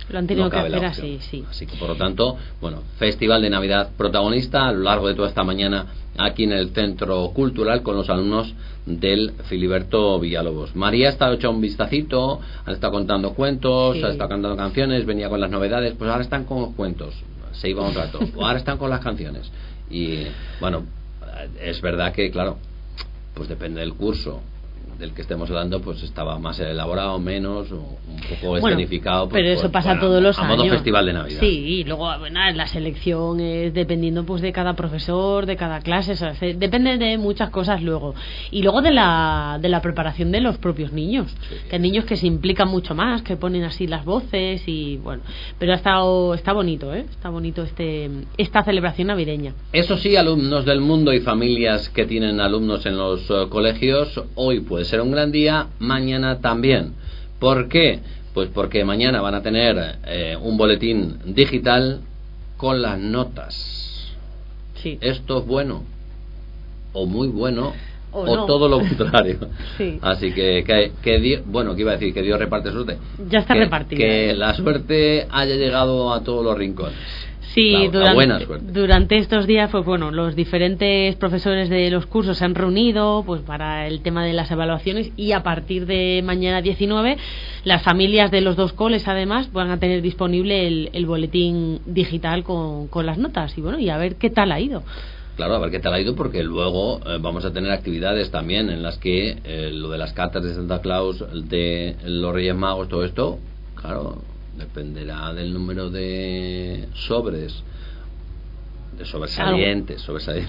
Lo han tenido no que cabe la hacer opción. así, sí. Así que por lo tanto, bueno, Festival de Navidad protagonista a lo largo de toda esta mañana aquí en el Centro Cultural con los alumnos del Filiberto Villalobos. María ha estado hecha un vistacito, han estado contando cuentos, Sí. ha estado cantando canciones, venía con las novedades, pues ahora están con los cuentos, se iba un rato, ahora están con las canciones. Y bueno, es verdad que claro, pues depende del curso del que estemos hablando, pues estaba más elaborado, menos, o un poco escenificado, pues, pero eso pasa todos los a años, modo Festival de Navidad. sí, y luego bueno, la selección es dependiendo pues de cada profesor, de cada clase, o sea, depende de muchas cosas luego, y luego de la preparación de los propios niños, Sí. que hay niños que se implican mucho más, que ponen así las voces, y bueno, pero está bonito, está bonito esta celebración navideña. Eso sí, alumnos del mundo y familias que tienen alumnos en los colegios, hoy puede ser un gran día, mañana también. ¿Por qué? Pues porque mañana van a tener un boletín digital con las notas. Sí. Esto es bueno, o muy bueno, o no. todo lo contrario. Sí. Así que bueno, que iba a decir que Dios reparte suerte. Ya está repartida. Que la suerte haya llegado a todos los rincones. Sí, la buena suerte. durante estos días, pues bueno, los diferentes profesores de los cursos se han reunido pues para el tema de las evaluaciones, y a partir de mañana 19 las familias de los dos coles además van a tener disponible el boletín digital con las notas, y bueno, y a ver qué tal ha ido. Claro, a ver qué tal ha ido, porque luego vamos a tener actividades también en las que lo de las cartas de Santa Claus, de los Reyes Magos, todo esto, claro, dependerá del número de sobres, de sobresalientes,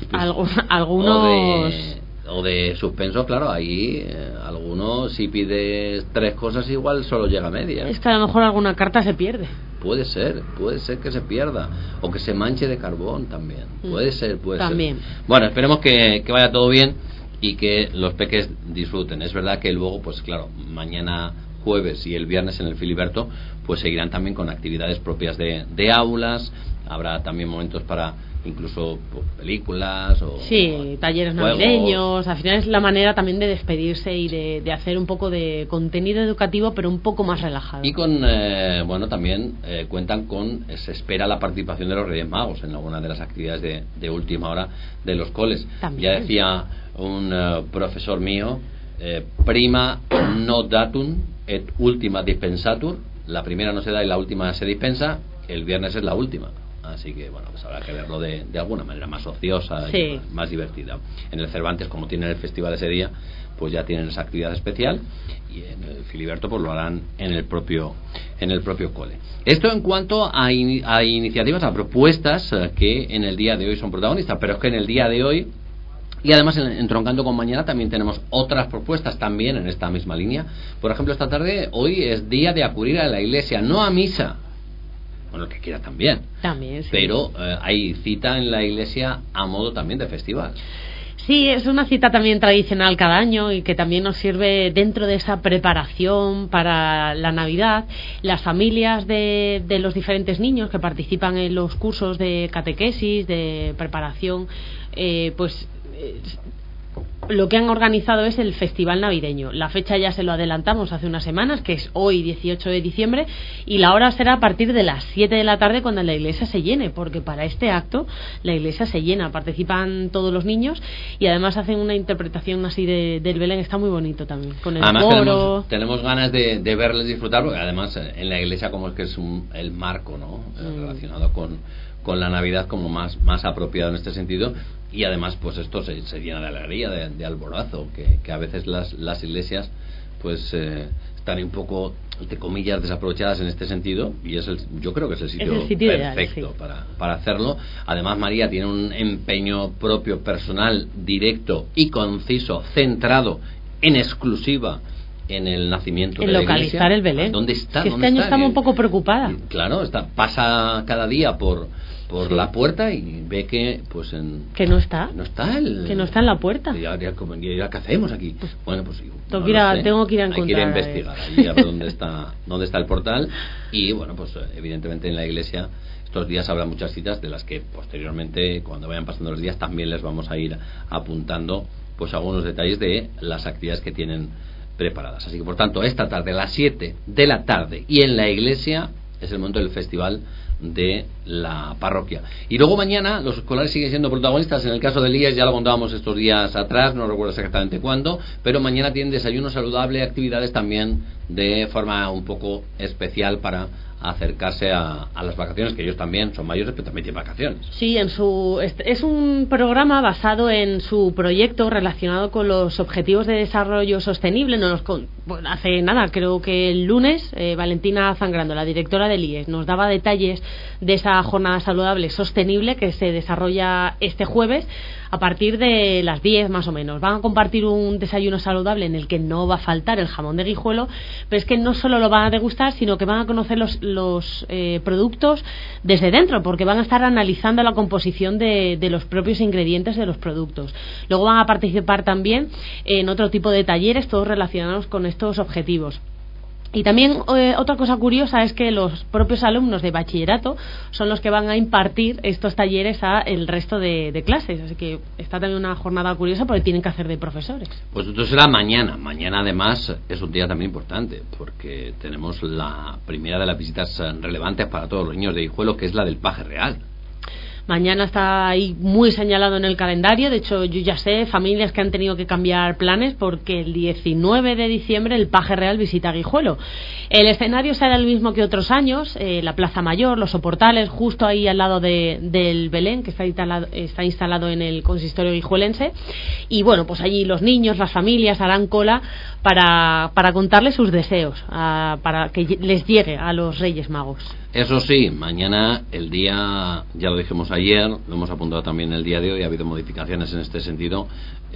algunos o de suspenso, claro, ahí algunos, si pides 3 cosas igual solo llega a media. Es que a lo mejor alguna carta se pierde. Puede ser que se pierda, o que se manche de carbón también. Puede ser. Bueno, esperemos que vaya todo bien y que los peques disfruten. Es verdad que luego, pues claro, mañana jueves y el viernes en el Filiberto, pues seguirán también con actividades propias de aulas. Habrá también momentos para incluso películas o talleres juegos. navideños. Al final es la manera también de despedirse y de hacer un poco de contenido educativo, pero un poco más relajado. Y con también cuentan con, se espera la participación de los Reyes Magos en alguna de las actividades de última hora de los coles. También. Ya decía un profesor mío, prima non datum et ultima dispensatur, la primera no se da y la última se dispensa, el viernes es la última. Así que bueno, pues habrá que verlo de alguna manera más ociosa, y más divertida. En el Cervantes, como tienen el festival ese día, pues ya tienen esa actividad especial, y en el Filiberto pues lo harán en el propio cole. Esto en cuanto a iniciativas, a propuestas que en el día de hoy son protagonistas, pero es que en el día de hoy, y además entroncando con mañana, también tenemos otras propuestas también en esta misma línea. Por ejemplo, esta tarde, hoy es día de acudir a la iglesia, no a misa. Bueno, el que quiera también. También, sí. Pero hay cita en la iglesia a modo también de festival. Sí, es una cita también tradicional cada año, y que también nos sirve dentro de esa preparación para la Navidad. Las familias de los diferentes niños que participan en los cursos de catequesis, de preparación, lo que han organizado es el festival navideño. La fecha ya se lo adelantamos hace unas semanas, que es hoy 18 de diciembre, y la hora será a partir de las 7 de la tarde, cuando la iglesia se llene, porque para este acto la iglesia se llena, participan todos los niños, y además hacen una interpretación así del Belén. Está muy bonito también, con el además coro. tenemos ganas de verles disfrutar, porque además en la iglesia como es que es el marco, ¿no? Relacionado con la Navidad, como más apropiado en este sentido. Y además pues esto se llena de alegría, de alborozo, que a veces las iglesias pues están un poco, entre comillas, desaprovechadas en este sentido, y yo creo que es el sitio perfecto ideal, sí, para hacerlo. Además María tiene un empeño propio, personal, directo y conciso, centrado en exclusiva en el nacimiento de la iglesia, localizar el Belén. ¿Dónde está? Que este año estamos un poco preocupadas. Claro, pasa cada día por la puerta y ve que que no está que no está en la puerta. ¿Y ahora qué hacemos aquí? Bueno, pues tengo que ir a encontrar, hay que ir a investigar allí a ver dónde está el portal. Y bueno, pues evidentemente en la iglesia estos días habrá muchas citas, de las que posteriormente, cuando vayan pasando los días, también les vamos a ir apuntando pues algunos detalles de las actividades que tienen preparadas. Así que por tanto, esta tarde a las 7 de la tarde y en la iglesia es el momento del festival de la parroquia. Y luego mañana los escolares siguen siendo protagonistas. En el caso de Elías ya lo contábamos estos días atrás, no recuerdo exactamente cuándo, pero mañana tienen desayuno saludable, actividades también de forma un poco especial para acercarse a las vacaciones, que ellos también son mayores, pero también tienen vacaciones. Sí, es un programa basado en su proyecto relacionado con los objetivos de desarrollo sostenible. Hace nada, creo que el lunes, Valentina Zangrando, la directora del IES, nos daba detalles de esa jornada saludable sostenible que se desarrolla este jueves a partir de las 10 más o menos. Van a compartir un desayuno saludable en el que no va a faltar el jamón de Guijuelo, pero es que no solo lo van a degustar, sino que van a conocer los productos desde dentro, porque van a estar analizando la composición de los propios ingredientes de los productos. Luego van a participar también en otro tipo de talleres, todos relacionados con estos objetivos. Y también otra cosa curiosa es que los propios alumnos de bachillerato son los que van a impartir estos talleres a el resto de clases, así que está también una jornada curiosa porque tienen que hacer de profesores. Pues esto será mañana. Mañana además es un día también importante porque tenemos la primera de las visitas relevantes para todos los niños de Guijuelo, que es la del Paje Real. Mañana está ahí muy señalado en el calendario. De hecho, yo ya sé familias que han tenido que cambiar planes porque el 19 de diciembre el Paje Real visita Guijuelo. El escenario será el mismo que otros años, la Plaza Mayor, los soportales, justo ahí al lado del Belén, que está instalado en el consistorio guijuelense. Y bueno, pues allí los niños, las familias harán cola para contarles sus deseos, para que les llegue a los Reyes Magos. Eso sí, mañana el día, ya lo dijimos ayer, lo hemos apuntado también el día de hoy, ha habido modificaciones en este sentido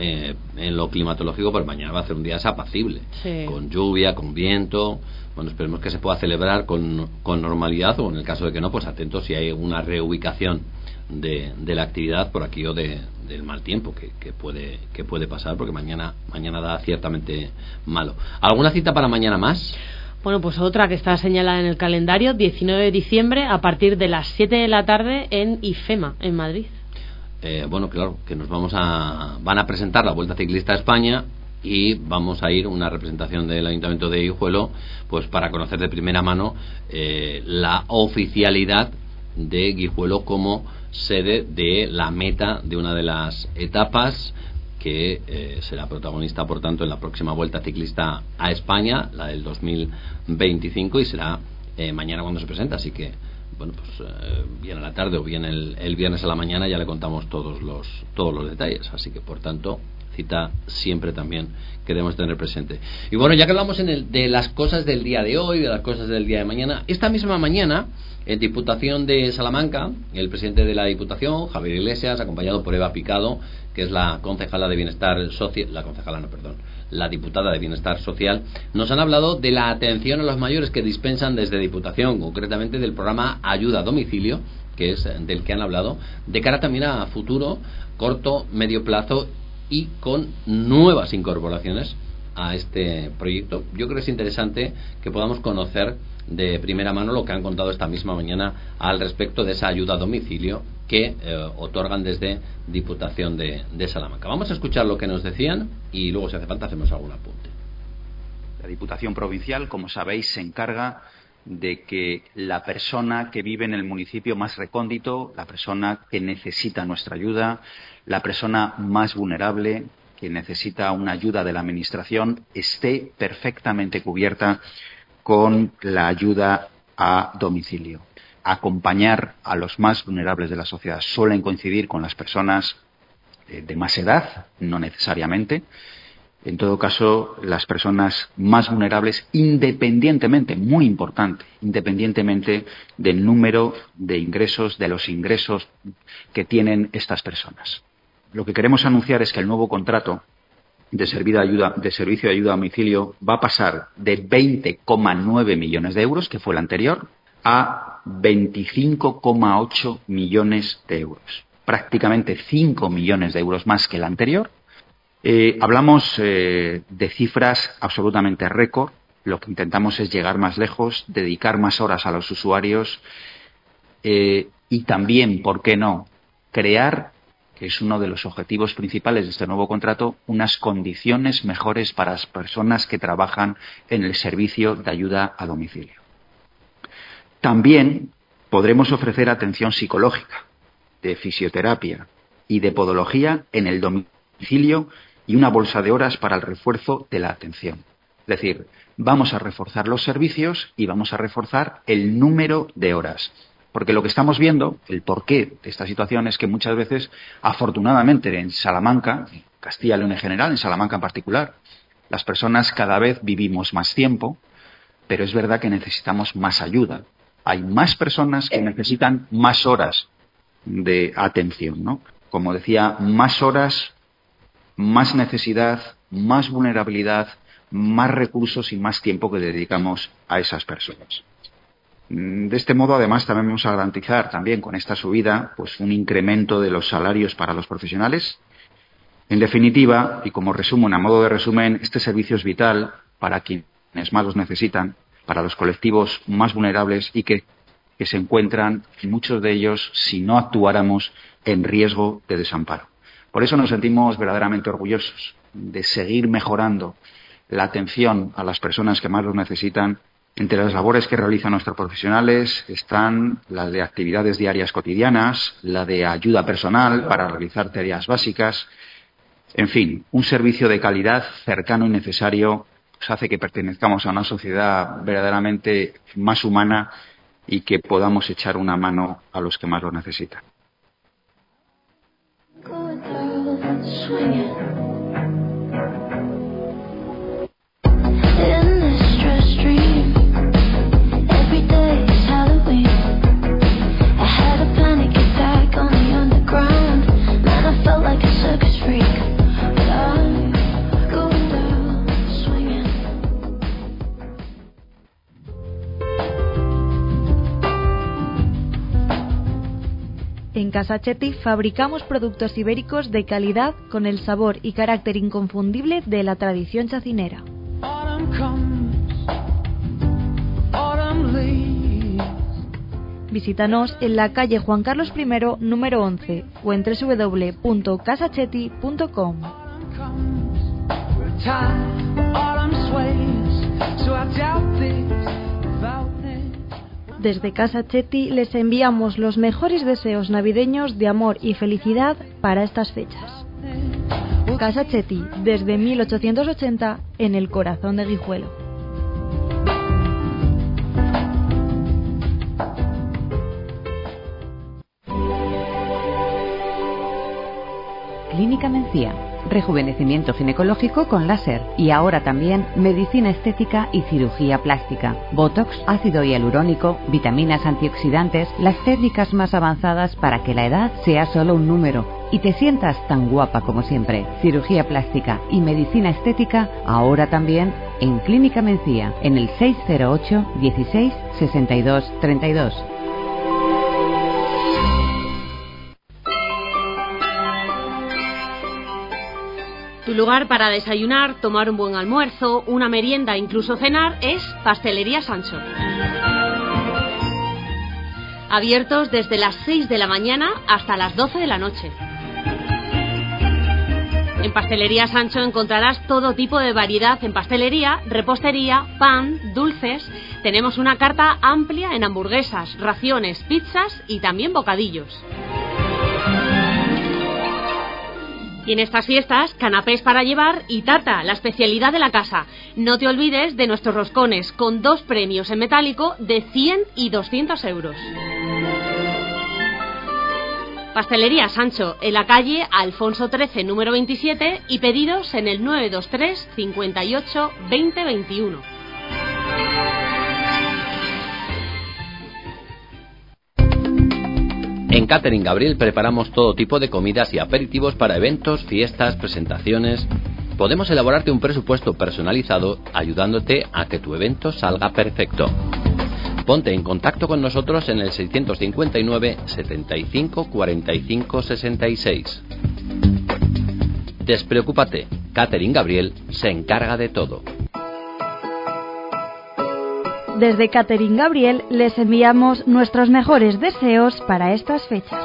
en lo climatológico, pero mañana va a ser un día desapacible, sí, con lluvia, con viento. Bueno, esperemos que se pueda celebrar con normalidad, o en el caso de que no, pues atentos si hay una reubicación de la actividad por aquello del mal tiempo que puede pasar, porque mañana da ciertamente malo. ¿Alguna cita para mañana más? Bueno, pues otra que está señalada en el calendario, 19 de diciembre, a partir de las 7 de la tarde en IFEMA, en Madrid. Bueno, claro, que van a presentar la Vuelta Ciclista a España y vamos a ir una representación del Ayuntamiento de Guijuelo, pues para conocer de primera mano la oficialidad de Guijuelo como sede de la meta de una de las etapas que será protagonista, por tanto, en la próxima Vuelta Ciclista a España, la del 2025, y será mañana cuando se presenta. Así que, bueno, pues bien a la tarde o bien el viernes a la mañana ya le contamos todos los detalles. Así que, por tanto, cita siempre también que debemos tener presente. Y bueno, ya que hablamos de las cosas del día de hoy, de las cosas del día de mañana, esta misma mañana, en Diputación de Salamanca, el presidente de la Diputación, Javier Iglesias, acompañado por Eva Picado, que es la concejala de Bienestar Social, la diputada de Bienestar Social, nos han hablado de la atención a los mayores que dispensan desde Diputación, concretamente del programa Ayuda a Domicilio, que es del que han hablado, de cara también a futuro, corto, medio plazo y con nuevas incorporaciones a este proyecto. Yo creo que es interesante que podamos conocer de primera mano lo que han contado esta misma mañana al respecto de esa ayuda a domicilio que otorgan desde Diputación de Salamanca. Vamos a escuchar lo que nos decían y luego, si hace falta, hacemos algún apunte. La Diputación Provincial, como sabéis, se encarga de que la persona que vive en el municipio más recóndito, la persona que necesita nuestra ayuda, la persona más vulnerable, que necesita una ayuda de la Administración, esté perfectamente cubierta con la ayuda a domicilio. Acompañar a los más vulnerables de la sociedad suelen coincidir con las personas de más edad, no necesariamente. En todo caso, las personas más vulnerables, independientemente, muy importante, independientemente del número de ingresos, de los ingresos que tienen estas personas. Lo que queremos anunciar es que el nuevo contrato de servicio de ayuda a domicilio va a pasar de 20,9 millones de euros, que fue el anterior, a 25,8 millones de euros. Prácticamente 5 millones de euros más que el anterior. Hablamos de cifras absolutamente récord. Lo que intentamos es llegar más lejos, dedicar más horas a los usuarios y también, ¿por qué no?, crear, que es uno de los objetivos principales de este nuevo contrato, unas condiciones mejores para las personas que trabajan en el servicio de ayuda a domicilio. También podremos ofrecer atención psicológica, de fisioterapia y de podología en el domicilio y una bolsa de horas para el refuerzo de la atención. Es decir, vamos a reforzar los servicios y vamos a reforzar el número de horas. Porque lo que estamos viendo, el porqué de esta situación, es que muchas veces, afortunadamente, en Salamanca, en Castilla y León en general, en Salamanca en particular, las personas cada vez vivimos más tiempo, pero es verdad que necesitamos más ayuda. Hay más personas que necesitan más horas de atención, ¿no? Como decía, más horas, más necesidad, más vulnerabilidad, más recursos y más tiempo que dedicamos a esas personas. De este modo, además, también vamos a garantizar también con esta subida pues un incremento de los salarios para los profesionales. En definitiva, y como resumen, a modo de resumen, este servicio es vital para quienes más los necesitan, para los colectivos más vulnerables y que se encuentran, muchos de ellos, si no actuáramos, en riesgo de desamparo. Por eso nos sentimos verdaderamente orgullosos de seguir mejorando la atención a las personas que más los necesitan. Entre las labores que realizan nuestros profesionales están las de actividades diarias cotidianas, la de ayuda personal para realizar tareas básicas. En fin, un servicio de calidad, cercano y necesario, pues hace que pertenezcamos a una sociedad verdaderamente más humana y que podamos echar una mano a los que más lo necesitan. En Casa Chetti fabricamos productos ibéricos de calidad con el sabor y carácter inconfundible de la tradición chacinera. Visítanos en la calle Juan Carlos I, número 11 o en www.casachetti.com. Desde Casa Chetti les enviamos los mejores deseos navideños de amor y felicidad para estas fechas. Casa Chetti, desde 1880, en el corazón de Guijuelo. Clínica Mencía. Rejuvenecimiento ginecológico con láser y ahora también medicina estética y cirugía plástica, botox, ácido hialurónico, vitaminas antioxidantes, las técnicas más avanzadas para que la edad sea solo un número y te sientas tan guapa como siempre. Cirugía plástica y medicina estética ahora también en Clínica Mencía, en el 608 16 62 32. Tu lugar para desayunar, tomar un buen almuerzo, una merienda, incluso cenar es Pastelería Sancho. Abiertos desde las 6 de la mañana hasta las 12 de la noche. En Pastelería Sancho encontrarás todo tipo de variedad en pastelería, repostería, pan, dulces. Tenemos una carta amplia en hamburguesas, raciones, pizzas y también bocadillos. Y en estas fiestas, canapés para llevar y tarta, la especialidad de la casa. No te olvides de nuestros roscones, con 2 premios en metálico de 100 y 200 euros. Pastelería Sancho, en la calle Alfonso XIII, número 27, y pedidos en el 923 58 20 21. En Catering Gabriel preparamos todo tipo de comidas y aperitivos para eventos, fiestas, presentaciones. Podemos elaborarte un presupuesto personalizado ayudándote a que tu evento salga perfecto. Ponte en contacto con nosotros en el 659 75 45 66. Despreocúpate, Catering Gabriel se encarga de todo. Desde Catering Gabriel les enviamos nuestros mejores deseos para estas fechas.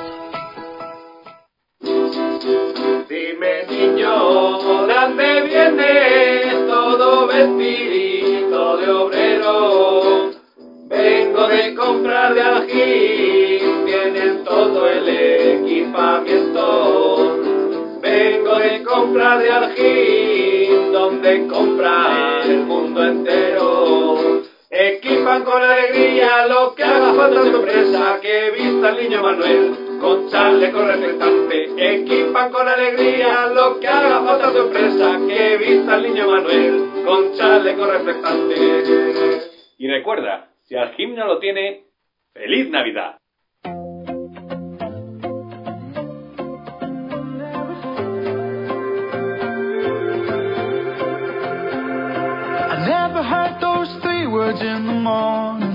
Dime, niño, ¿dónde vienes todo vestido de obrero? Ven Vengo de comprar de Algín, tienen todo el equipamiento. Vengo de comprar de Algín, donde compra el mundo entero. Equipan con alegría lo que haga falta en tu empresa, que vista el niño Manuel con chaleco reflectante. Equipan con alegría lo que haga falta en tu empresa, que vista el niño Manuel con chaleco reflectante. Y recuerda, si Algín no lo tiene, ¡feliz Navidad! Never heard those 3 words in the morning.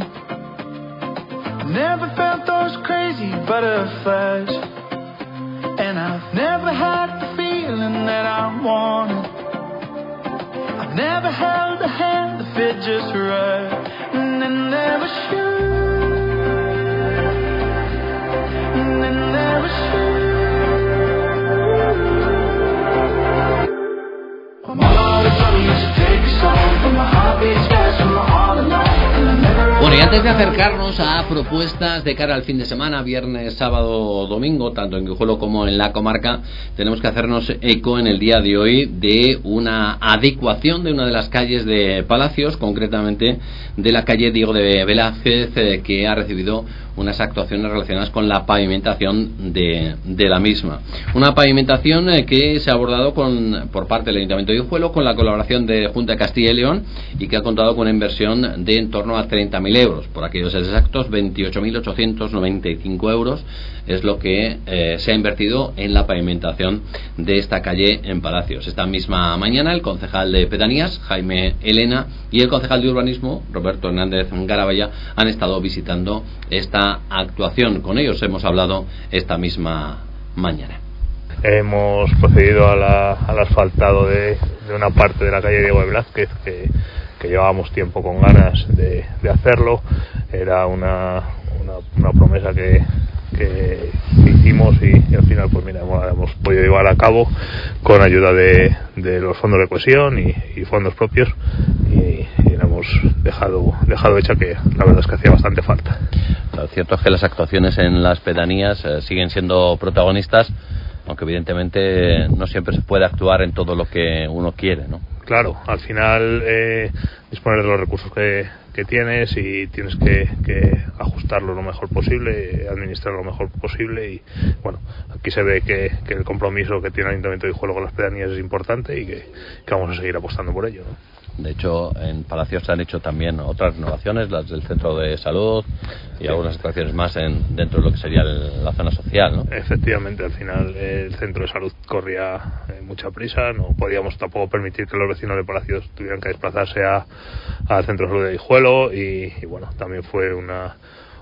Never felt those crazy butterflies. And I've never had the feeling that I wanted. I've never held a hand that fit just right. And it never should. And it never should. I'm all the troubles to take a song from my heartbeats fast from my all alone. Bueno, y antes de acercarnos a propuestas de cara al fin de semana, viernes, sábado, domingo, tanto en Guijuelo como en la comarca, tenemos que hacernos eco en el día de hoy de una adecuación de una de las calles de Palacios, concretamente de la calle Diego de Velázquez, que ha recibido unas actuaciones relacionadas con la pavimentación de la misma. Una pavimentación que se ha abordado por parte del Ayuntamiento de Guijuelo con la colaboración de Junta de Castilla y León y que ha contado con una inversión de en torno a 30.000 euros. Por aquellos exactos, 28.895 euros es lo que se ha invertido en la pavimentación de esta calle en Palacios. Esta misma mañana el concejal de Pedanías, Jaime Elena, y el concejal de Urbanismo, Roberto Hernández Garabaya, han estado visitando esta actuación. Con ellos hemos hablado esta misma mañana. Hemos procedido al asfaltado de una parte de la calle Diego de Velázquez que llevábamos tiempo con ganas de hacerlo. Era una promesa que hicimos y al final pues mira, hemos podido llevar a cabo con ayuda de los fondos de cohesión y fondos propios y la hemos dejado hecha, que la verdad es que hacía bastante falta. Lo cierto es que las actuaciones en las pedanías siguen siendo protagonistas, aunque evidentemente no siempre se puede actuar en todo lo que uno quiere, ¿no? Claro, al final disponer de los recursos que tienes y tienes que ajustarlo lo mejor posible, administrarlo lo mejor posible y bueno, aquí se ve que el compromiso que tiene el Ayuntamiento de Guijuelo con las pedanías es importante y que vamos a seguir apostando por ello, ¿no? De hecho, en Palacios se han hecho también otras renovaciones, las del centro de salud y algunas atracciones más dentro de lo que sería la zona social, ¿no? Efectivamente, al final el centro de salud corría mucha prisa, no podíamos tampoco permitir que los vecinos de Palacios tuvieran que desplazarse al centro de salud de Guijuelo y bueno, también fue una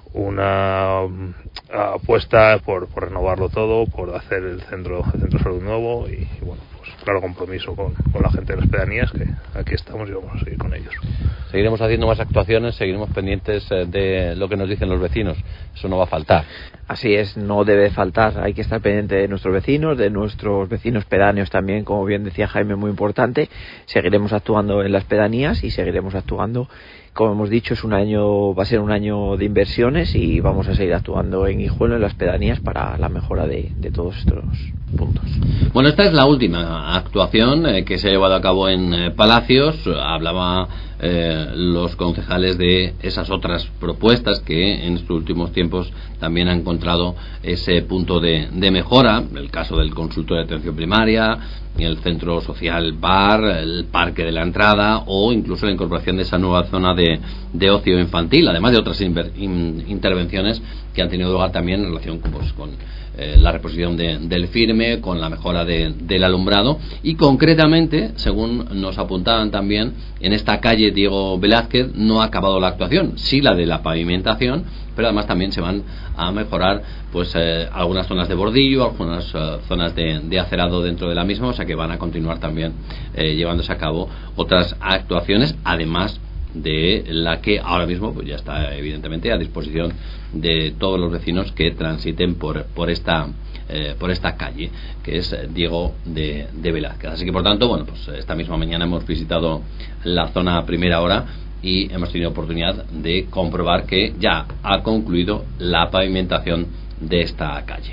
apuesta por renovarlo todo, por hacer el centro de salud nuevo y bueno, pues claro compromiso con la gente de las pedanías, que aquí estamos y vamos a seguir con ellos. Seguiremos haciendo más actuaciones, seguiremos pendientes de lo que nos dicen los vecinos, eso no va a faltar. Así es, no debe faltar, hay que estar pendiente de nuestros vecinos pedáneos también, como bien decía Jaime, muy importante. Seguiremos actuando en las pedanías y seguiremos actuando, como hemos dicho, va a ser un año de inversiones y vamos a seguir actuando en Guijuelo, en las pedanías, para la mejora de todos estos puntos. Bueno, esta es la última actuación que se ha llevado a cabo en Palacios. Hablaba los concejales de esas otras propuestas que en estos últimos tiempos también han encontrado ese punto de mejora, el caso del consultorio de atención primaria, el centro social bar, el parque de la entrada o incluso la incorporación de esa nueva zona de ocio infantil, además de otras intervenciones que han tenido lugar también en relación con la reposición del firme, con la mejora del alumbrado y concretamente, según nos apuntaban también, en esta calle Diego Velázquez no ha acabado la actuación, sí la de la pavimentación, pero además también se van a mejorar pues algunas zonas de bordillo, algunas zonas de acerado dentro de la misma, o sea que van a continuar también llevándose a cabo otras actuaciones, además de la que ahora mismo pues ya está evidentemente a disposición de todos los vecinos que transiten por esta calle, que es Diego de Velázquez. Así que por tanto, bueno, pues esta misma mañana hemos visitado la zona a primera hora y hemos tenido oportunidad de comprobar que ya ha concluido la pavimentación de esta calle.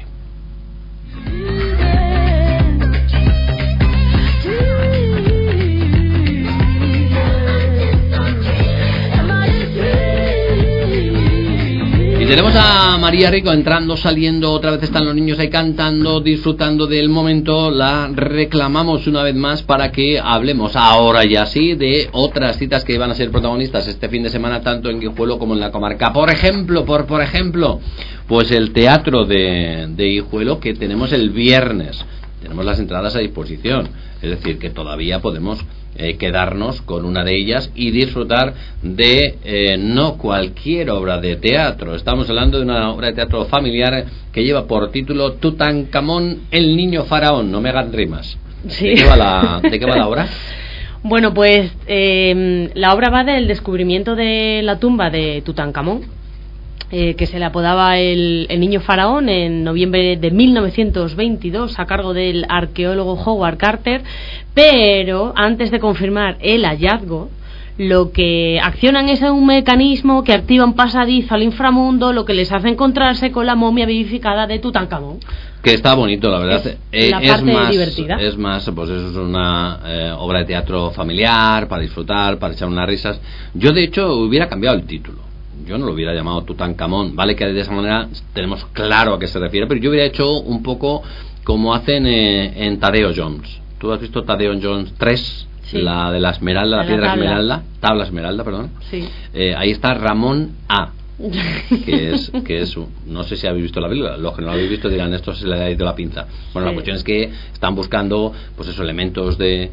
Y tenemos a María Rico entrando, saliendo, otra vez están los niños ahí cantando, disfrutando del momento. La reclamamos una vez más para que hablemos ahora ya sí de otras citas que van a ser protagonistas este fin de semana, tanto en Guijuelo como en la comarca. Por ejemplo, pues el teatro de Guijuelo, que tenemos el viernes. Tenemos las entradas a disposición, es decir, que todavía podemos quedarnos con una de ellas y disfrutar de no cualquier obra de teatro. Estamos hablando de una obra de teatro familiar que lleva por título Tutankamón, el niño faraón. No me hagan rimas. Sí. ¿De qué va la obra? Bueno, pues la obra va del descubrimiento de la tumba de Tutankamón, que se le apodaba el niño faraón, en noviembre de 1922, a cargo del arqueólogo Howard Carter. Pero antes de confirmar el hallazgo, lo que accionan es un mecanismo que activa un pasadizo al inframundo, lo que les hace encontrarse con la momia vivificada de Tutankamón. Que está bonito, la verdad. La parte más divertida. Es más, pues eso es una obra de teatro familiar, para disfrutar, para echar unas risas. Yo, de hecho, hubiera cambiado el título. Yo no lo hubiera llamado Tutankamón, vale que de esa manera tenemos claro a qué se refiere, pero yo hubiera hecho un poco como hacen en Tadeo Jones. ¿Tú has visto Tadeo Jones 3? Sí. La de la esmeralda, la piedra tabla esmeralda, perdón. Sí. Ahí está Ramón A, que es no sé si habéis visto la película. Los que no lo habéis visto dirán, esto se le ha ido la pinza. Bueno, sí. La cuestión es que están buscando pues esos elementos del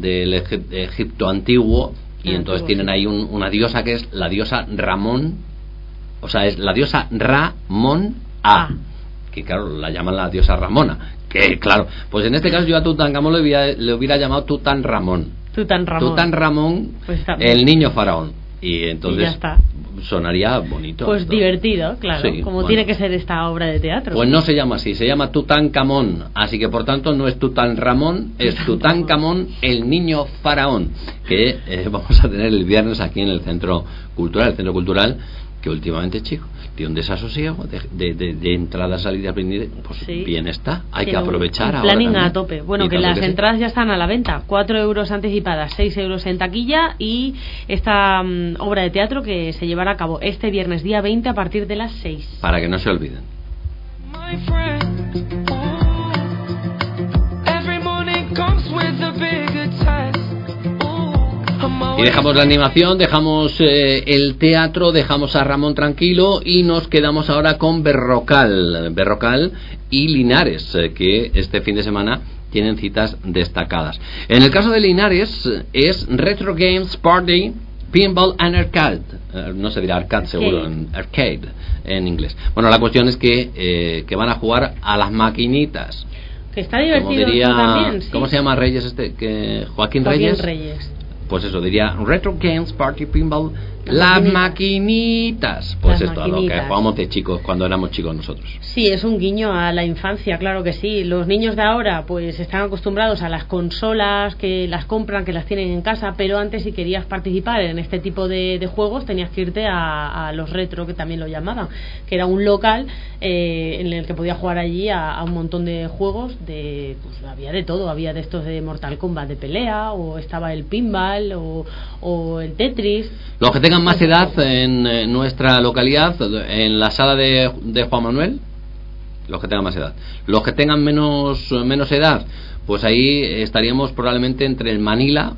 Egipto antiguo. Y entonces tienen ahí una diosa que es la diosa Ramón, o sea, es la diosa Ramón A, que claro, la llaman la diosa Ramona, que claro, pues en este caso yo a Tutankamón le hubiera llamado Tutanramón, pues el niño faraón, y entonces ya está. Sonaría bonito. Pues esto. Divertido, claro, sí, como bueno. Tiene que ser esta obra de teatro. Pues no se llama así, se llama Tutankamón, así que por tanto no es Tutanramón, es Tutankamón, el niño faraón, que vamos a tener el viernes aquí en el Centro Cultural, que últimamente, chico, tiene un desasosiego de entradas, salidas, pues sí. Bien está, hay que aprovechar ahora. Planning a tope. Bueno, y que las entradas ya están a la venta, 4 euros anticipadas, 6 euros en taquilla, y esta obra de teatro que se llevará a cabo este viernes día 20 a partir de las 6. Para que no se olviden. Y dejamos la animación, dejamos el teatro, dejamos a Ramón tranquilo y nos quedamos ahora con Berrocal y Linares, que este fin de semana tienen citas destacadas. En el caso de Linares es Retro Games Party, Pinball and Arcade. No se dirá arcade seguro, arcade en inglés. Bueno, la cuestión es que van a jugar a las maquinitas. Que está divertido también, sí. ¿Cómo se llama Reyes Joaquín Reyes? Pues eso, diría Retro Games Party Pinball, las maquinitas. Pues esto, a lo que jugábamos de chicos cuando éramos chicos nosotros. Sí, es un guiño a la infancia, claro que sí. Los niños de ahora pues están acostumbrados a las consolas, que las compran, que las tienen en casa, pero antes, si querías participar en este tipo de juegos, tenías que irte a los retro, que también lo llamaban, que era un local en el que podías jugar allí a un montón de juegos, pues había de todo, había de estos de Mortal Kombat de pelea, o estaba el pinball, o el Tetris. Los que tengan más edad en nuestra localidad, en la sala de Juan Manuel, los que tengan más edad. Los que tengan menos edad, pues ahí estaríamos probablemente entre el Manila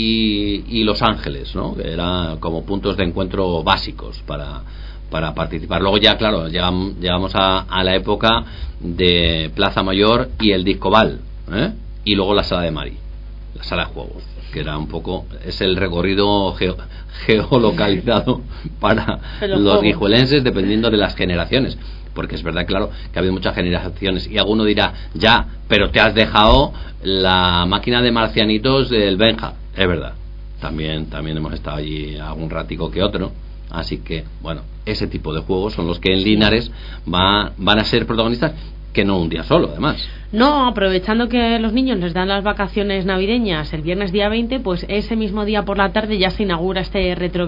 y Los Ángeles, ¿no? Que eran como puntos de encuentro básicos para participar. Luego ya, claro, llegamos a la época de Plaza Mayor y el Discobal, y luego la sala de Mari, la sala de juegos, que era un poco, es el recorrido geolocalizado para los guijuelenses dependiendo de las generaciones, porque es verdad, claro, que ha habido muchas generaciones y alguno dirá, ya, pero te has dejado la máquina de marcianitos del Benja. Es verdad, también hemos estado allí algún ratico que otro, así que bueno, ese tipo de juegos son los que en Linares van a ser protagonistas. que no un día solo, además. No, aprovechando que los niños les dan las vacaciones navideñas el viernes día 20, pues ese mismo día por la tarde ya se inaugura este Retro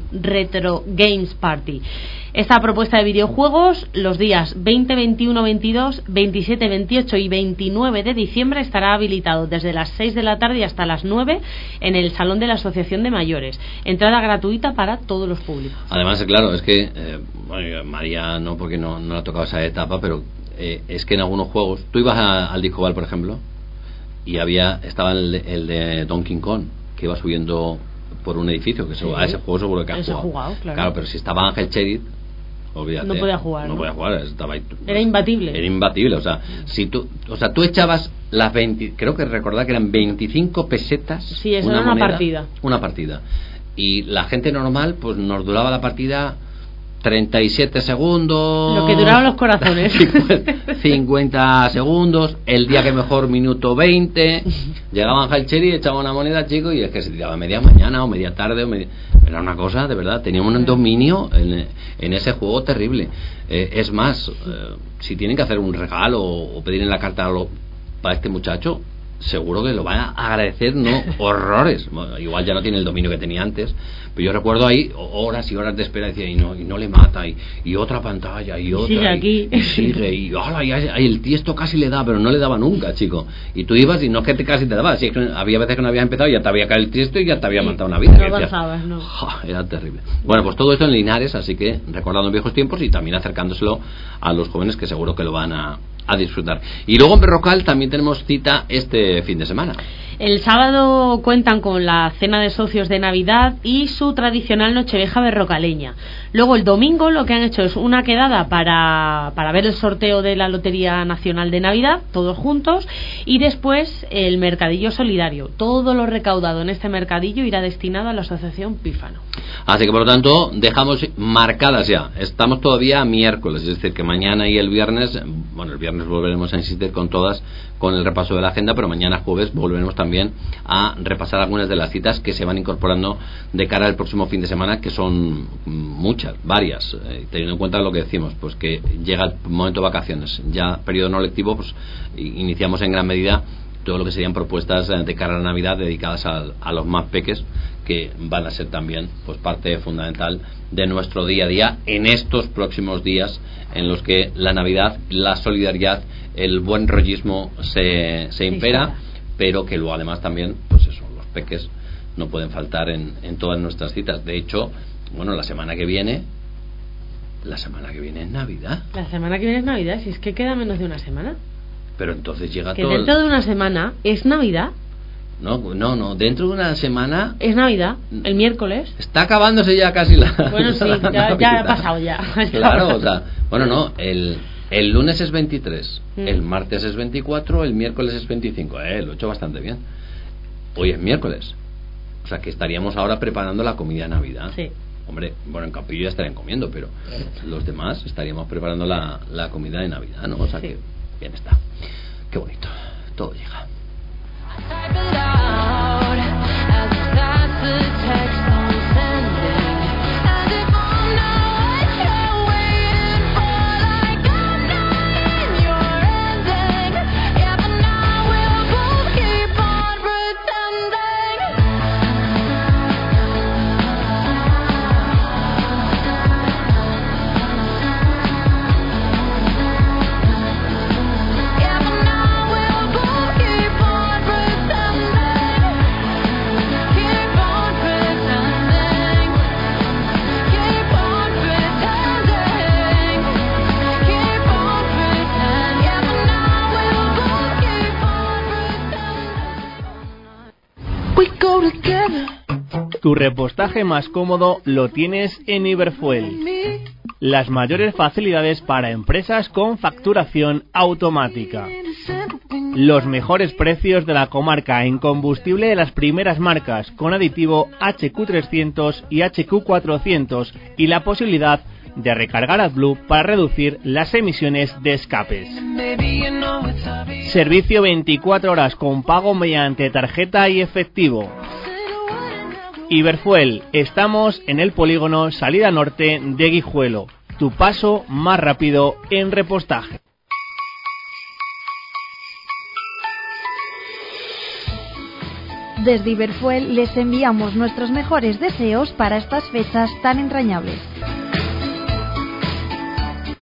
Games Party. Esta propuesta de videojuegos los días 20, 21, 22, 27, 28 y 29 de diciembre estará habilitado desde las 6 de la tarde hasta las 9 en el Salón de la Asociación de Mayores. Entrada gratuita para todos los públicos. Además, claro, es que bueno, María no, porque no le ha tocado esa etapa, pero es que en algunos juegos tú ibas al Discoval, por ejemplo, y estaba el de Donkey Kong, que iba subiendo por un edificio, que a ese juego seguro que has jugado. Claro, pero si estaba Ángel Cherit, olvídate, no podía jugar, estaba ahí, era imbatible, o sea, si tú echabas las 20, creo que recordar que eran 25 pesetas, sí, eso era una partida, y la gente normal pues nos duraba la partida 37 segundos, lo que duraban los corazones, 50 segundos, el día que mejor minuto 20, llegaba Ángel Cheri, echaba una moneda, chico, y es que se tiraba media mañana o media tarde era una cosa, de verdad, teníamos un dominio en ese juego terrible. Es más, si tienen que hacer un regalo o pedir en la carta para este muchacho, seguro que lo van a agradecer, no horrores. Bueno, igual ya no tiene el dominio que tenía antes, pero yo recuerdo ahí horas y horas de espera, decía, y no le mata, y otra pantalla, y otra, sigue aquí, y sigue, y el tiesto casi le da, pero no le daba nunca, chico, y tú ibas y no es que casi te daba, si es que había veces que no habías empezado y ya te había caído el tiesto y ya te había matado una vida, no avanzabas, ¿no? Era terrible. Bueno, pues todo esto en Linares, así que recordando viejos tiempos y también acercándoselo a los jóvenes, que seguro que lo van a disfrutar. Y luego en Berrocal también tenemos cita este fin de semana. El sábado cuentan con la cena de socios de Navidad y su tradicional nochevieja berrocaleña. Luego el domingo lo que han hecho es una quedada para ver el sorteo de la Lotería Nacional de Navidad, todos juntos, y después el mercadillo solidario. Todo lo recaudado en este mercadillo irá destinado a la asociación Pífano. Así que por lo tanto dejamos marcadas ya. Estamos todavía a miércoles, es decir que mañana y el viernes, bueno, el viernes volveremos a insistir con el repaso de la agenda, pero mañana jueves volveremos también a repasar algunas de las citas que se van incorporando de cara al próximo fin de semana, que son muchas, varias, teniendo en cuenta lo que decimos, pues que llega el momento de vacaciones, ya periodo no lectivo, pues iniciamos en gran medida todo lo que serían propuestas de cara a la Navidad dedicadas a los más peques, que van a ser también pues parte fundamental de nuestro día a día en estos próximos días en los que la Navidad, la solidaridad, el buen rollismo se impera, pero que luego además también pues eso, los peques no pueden faltar en todas nuestras citas. De hecho, bueno, la semana que viene es Navidad. La semana que viene es Navidad, si es que queda menos de una semana. Pero entonces llega que dentro de una semana es Navidad. No, dentro de una semana es Navidad, el miércoles. Está acabándose ya casi la... Bueno, sí, ya ha pasado ya. Claro, o sea, bueno, no, el lunes es 23, el martes es 24, el miércoles es 25. Lo he hecho bastante bien. Hoy es miércoles. O sea, que estaríamos ahora preparando la comida de Navidad. Sí. Hombre, bueno, en Campillo ya estarían comiendo, pero los demás estaríamos preparando la comida de Navidad, ¿no? O sea, que bien está. Qué bonito. Todo llega. Tu repostaje más cómodo lo tienes en Iberfuel. Las mayores facilidades para empresas con facturación automática. Los mejores precios de la comarca en combustible de las primeras marcas con aditivo HQ300 y HQ400 y la posibilidad de recargar AdBlue para reducir las emisiones de escapes. Servicio 24 horas con pago mediante tarjeta y efectivo. Iberfuel, estamos en el polígono Salida Norte de Guijuelo. Tu paso más rápido en repostaje. Desde Iberfuel les enviamos nuestros mejores deseos para estas fechas tan entrañables.